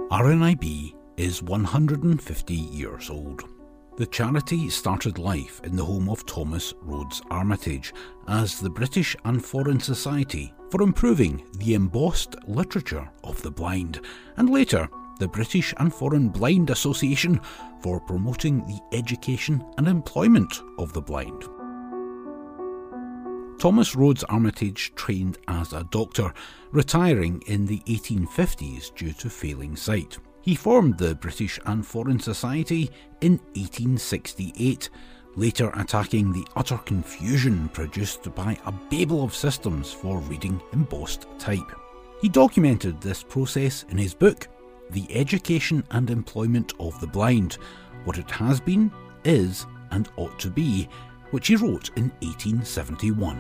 RNIB is 150 years old. The charity started life in the home of Thomas Rhodes Armitage as the British and Foreign Society for improving the embossed literature of the blind, and later the British and Foreign Blind Association for promoting the education and employment of the blind. Thomas Rhodes Armitage trained as a doctor, retiring in the 1850s due to failing sight. He formed the British and Foreign Society in 1868, later attacking the utter confusion produced by a babel of systems for reading embossed type. He documented this process in his book, The Education and Employment of the Blind, What It Has Been, Is and Ought to Be, which he wrote in 1871.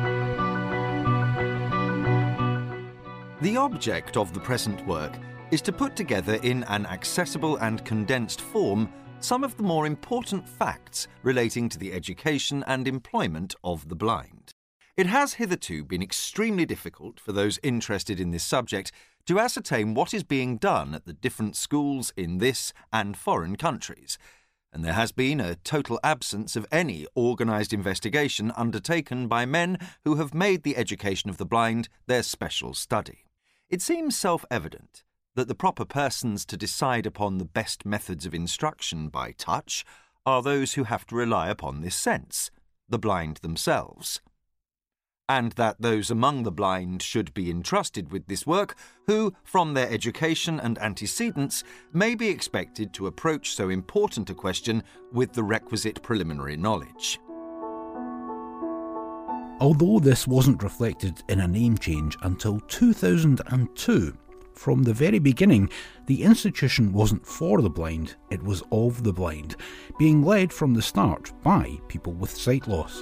The object of the present work is to put together in an accessible and condensed form some of the more important facts relating to the education and employment of the blind. It has hitherto been extremely difficult for those interested in this subject to ascertain what is being done at the different schools in this and foreign countries, and there has been a total absence of any organised investigation undertaken by men who have made the education of the blind their special study. It seems self-evident that the proper persons to decide upon the best methods of instruction by touch are those who have to rely upon this sense, the blind themselves, and that those among the blind should be entrusted with this work who, from their education and antecedents, may be expected to approach so important a question with the requisite preliminary knowledge. Although this wasn't reflected in a name change until 2002, from the very beginning, the institution wasn't for the blind, it was of the blind, being led from the start by people with sight loss.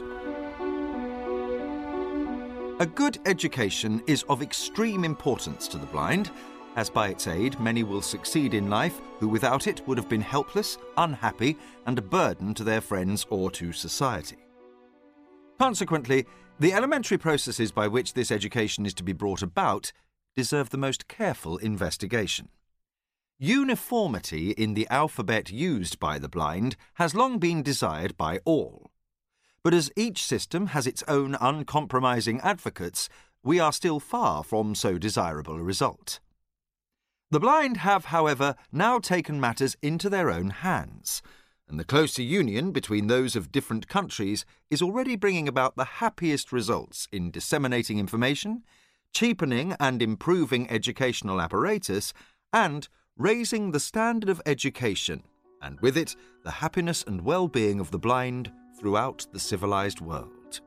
A good education is of extreme importance to the blind, as by its aid many will succeed in life who without it would have been helpless, unhappy, and a burden to their friends or to society. Consequently, the elementary processes by which this education is to be brought about deserve the most careful investigation. Uniformity in the alphabet used by the blind has long been desired by all. But as each system has its own uncompromising advocates, we are still far from so desirable a result. The blind have, however, now taken matters into their own hands, and the closer union between those of different countries is already bringing about the happiest results in disseminating information, cheapening and improving educational apparatus, and raising the standard of education, and with it the happiness and well-being of the blind throughout the civilized world.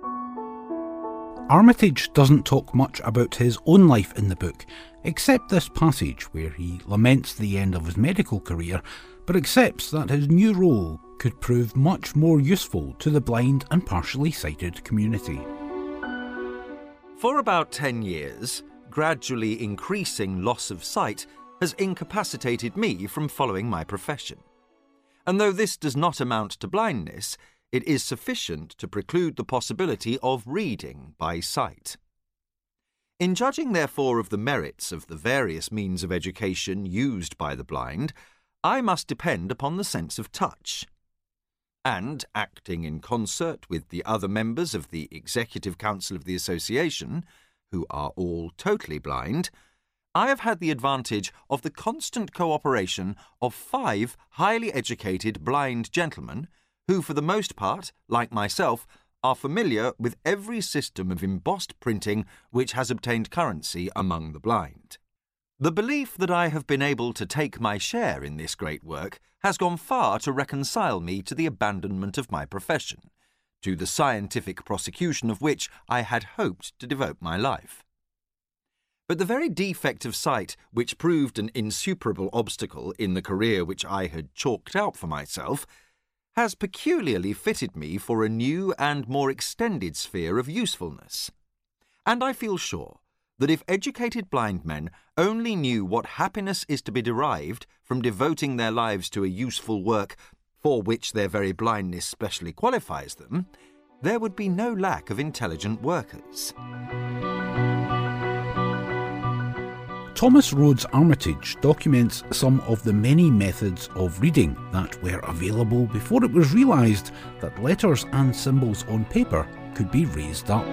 Armitage doesn't talk much about his own life in the book, except this passage where he laments the end of his medical career, but accepts that his new role could prove much more useful to the blind and partially sighted community. For about 10 years, gradually increasing loss of sight has incapacitated me from following my profession. And though this does not amount to blindness, it is sufficient to preclude the possibility of reading by sight. In judging, therefore, of the merits of the various means of education used by the blind, I must depend upon the sense of touch. And, acting in concert with the other members of the Executive Council of the Association, who are all totally blind, I have had the advantage of the constant cooperation of 5 highly educated blind gentlemen who, for the most part, like myself, are familiar with every system of embossed printing which has obtained currency among the blind. The belief that I have been able to take my share in this great work has gone far to reconcile me to the abandonment of my profession, to the scientific prosecution of which I had hoped to devote my life. But the very defect of sight which proved an insuperable obstacle in the career which I had chalked out for myself has peculiarly fitted me for a new and more extended sphere of usefulness. And I feel sure that if educated blind men only knew what happiness is to be derived from devoting their lives to a useful work for which their very blindness specially qualifies them, there would be no lack of intelligent workers. Thomas Rhodes Armitage documents some of the many methods of reading that were available before it was realised that letters and symbols on paper could be raised up.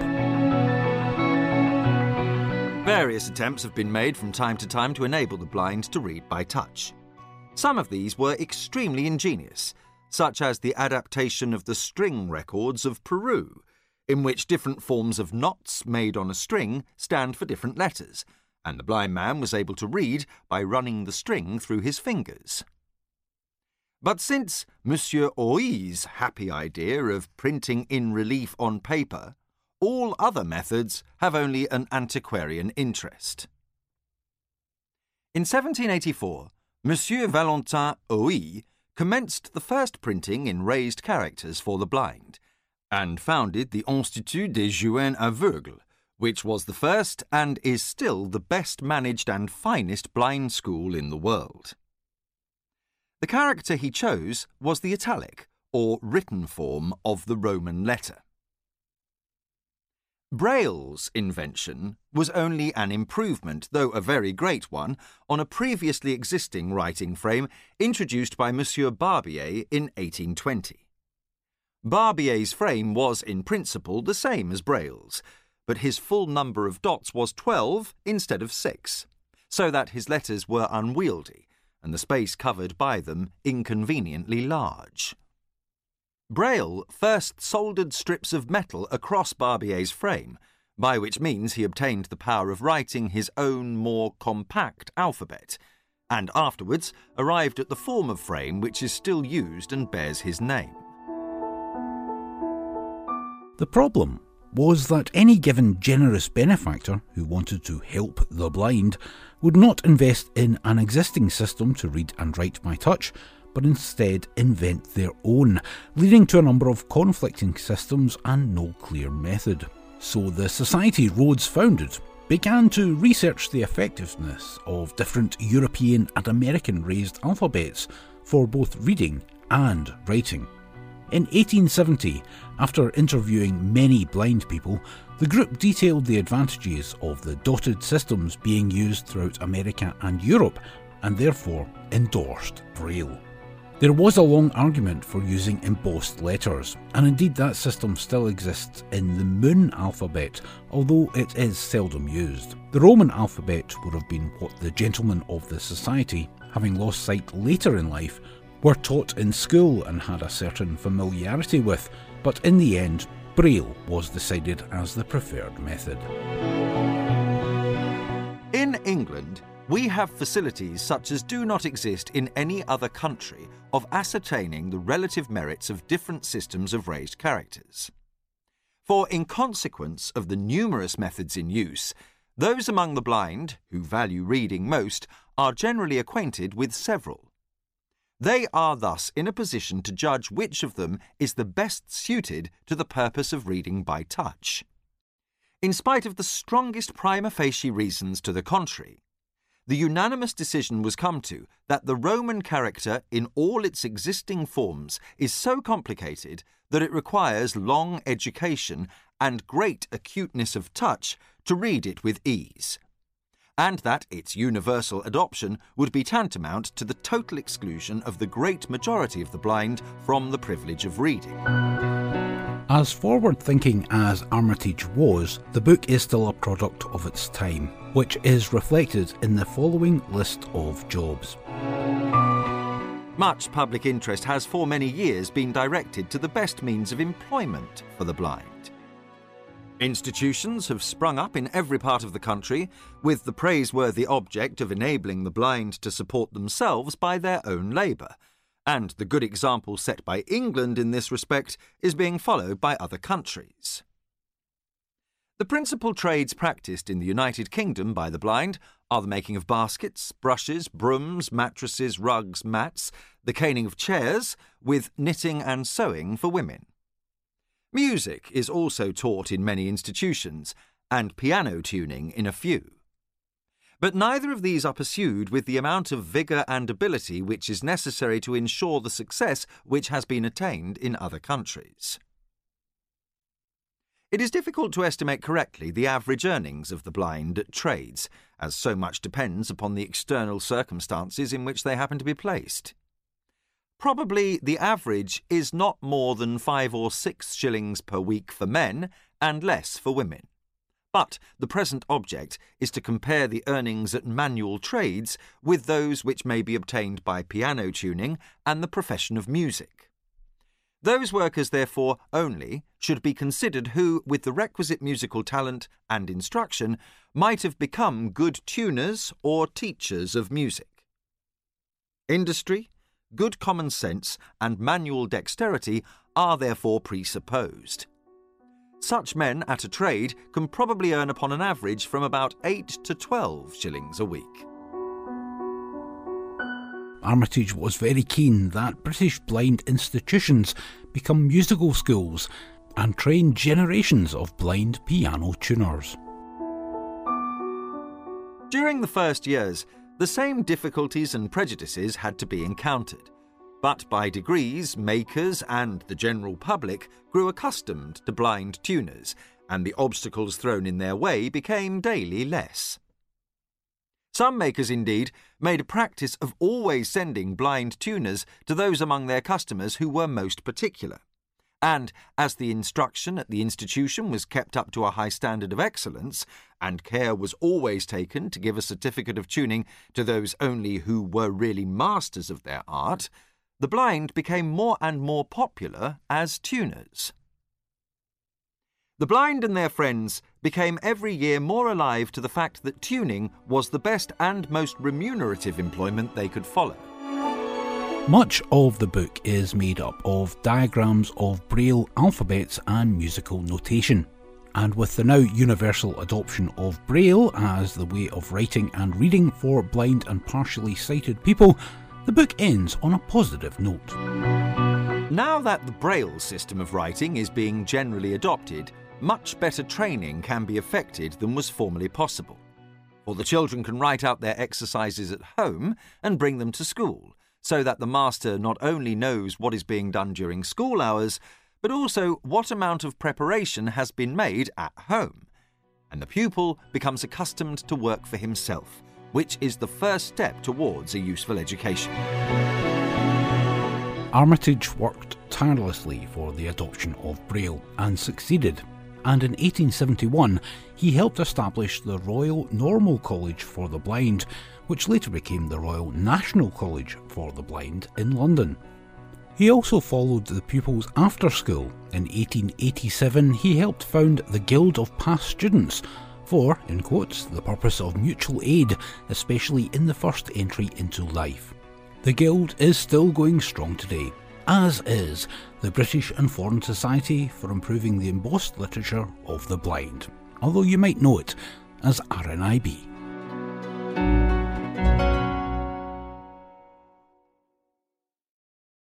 Various attempts have been made from time to time to enable the blind to read by touch. Some of these were extremely ingenious, such as the adaptation of the string records of Peru, in which different forms of knots made on a string stand for different letters, and the blind man was able to read by running the string through his fingers. But since Monsieur Oi's happy idea of printing in relief on paper, all other methods have only an antiquarian interest. In 1784, Monsieur Valentin Oi commenced the first printing in raised characters for the blind, and founded the Institut des Jeunes Aveugles, which was the first and is still the best managed and finest blind school in the world. The character he chose was the italic, or written form of the Roman letter. Braille's invention was only an improvement, though a very great one, on a previously existing writing frame introduced by Monsieur Barbier in 1820. Barbier's frame was in principle the same as Braille's, but his full number of dots was 12 instead of 6, so that his letters were unwieldy and the space covered by them inconveniently large. Braille first soldered strips of metal across Barbier's frame, by which means he obtained the power of writing his own more compact alphabet, and afterwards arrived at the form of frame which is still used and bears his name. The problem was that any given generous benefactor who wanted to help the blind would not invest in an existing system to read and write by touch, but instead invent their own, leading to a number of conflicting systems and no clear method. So the society Rhodes founded began to research the effectiveness of different European and American raised alphabets for both reading and writing. In 1870, after interviewing many blind people, the group detailed the advantages of the dotted systems being used throughout America and Europe, and therefore endorsed Braille. There was a long argument for using embossed letters, and indeed that system still exists in the Moon alphabet, although it is seldom used. The Roman alphabet would have been what the gentlemen of the society, having lost sight later in life, were taught in school and had a certain familiarity with, but in the end, Braille was decided as the preferred method. In England, we have facilities such as do not exist in any other country of ascertaining the relative merits of different systems of raised characters. For in consequence of the numerous methods in use, those among the blind, who value reading most, are generally acquainted with several. They are thus in a position to judge which of them is the best suited to the purpose of reading by touch. In spite of the strongest prima facie reasons to the contrary, the unanimous decision was come to that the Roman character in all its existing forms is so complicated that it requires long education and great acuteness of touch to read it with ease, and that its universal adoption would be tantamount to the total exclusion of the great majority of the blind from the privilege of reading. As forward-thinking as Armitage was, the book is still a product of its time, which is reflected in the following list of jobs. Much public interest has for many years been directed to the best means of employment for the blind. Institutions have sprung up in every part of the country with the praiseworthy object of enabling the blind to support themselves by their own labour, and the good example set by England in this respect is being followed by other countries. The principal trades practised in the United Kingdom by the blind are the making of baskets, brushes, brooms, mattresses, rugs, mats, the caning of chairs, with knitting and sewing for women. Music is also taught in many institutions, and piano tuning in a few. But neither of these are pursued with the amount of vigour and ability which is necessary to ensure the success which has been attained in other countries. It is difficult to estimate correctly the average earnings of the blind at trades, as so much depends upon the external circumstances in which they happen to be placed. Probably the average is not more than 5 or 6 shillings per week for men and less for women. But the present object is to compare the earnings at manual trades with those which may be obtained by piano tuning and the profession of music. Those workers, therefore, only should be considered who, with the requisite musical talent and instruction, might have become good tuners or teachers of music. Industry, good common sense, and manual dexterity are therefore presupposed. Such men at a trade can probably earn upon an average from about 8 to 12 shillings a week. Armitage was very keen that British blind institutions become musical schools and train generations of blind piano tuners. During the first years, the same difficulties and prejudices had to be encountered, but by degrees makers and the general public grew accustomed to blind tuners, and the obstacles thrown in their way became daily less. Some makers, indeed, made a practice of always sending blind tuners to those among their customers who were most particular. And as the instruction at the institution was kept up to a high standard of excellence, and care was always taken to give a certificate of tuning to those only who were really masters of their art, the blind became more and more popular as tuners. The blind and their friends became every year more alive to the fact that tuning was the best and most remunerative employment they could follow. Much of the book is made up of diagrams of Braille alphabets and musical notation, and with the now universal adoption of Braille as the way of writing and reading for blind and partially sighted people, the book ends on a positive note. Now that the Braille system of writing is being generally adopted, much better training can be effected than was formerly possible. For the children can write out their exercises at home and bring them to school, so that the master not only knows what is being done during school hours, but also what amount of preparation has been made at home. And the pupil becomes accustomed to work for himself, which is the first step towards a useful education. Armitage worked tirelessly for the adoption of Braille and succeeded, and in 1871 he helped establish the Royal Normal College for the Blind, which later became the Royal National College for the Blind in London. He also followed the pupils after school. In 1887 he helped found the Guild of Past Students for, in quotes, the purpose of mutual aid, especially in the first entry into life. The Guild is still going strong today, as is the British and Foreign Society for Improving the Embossed Literature of the Blind, although you might know it as RNIB.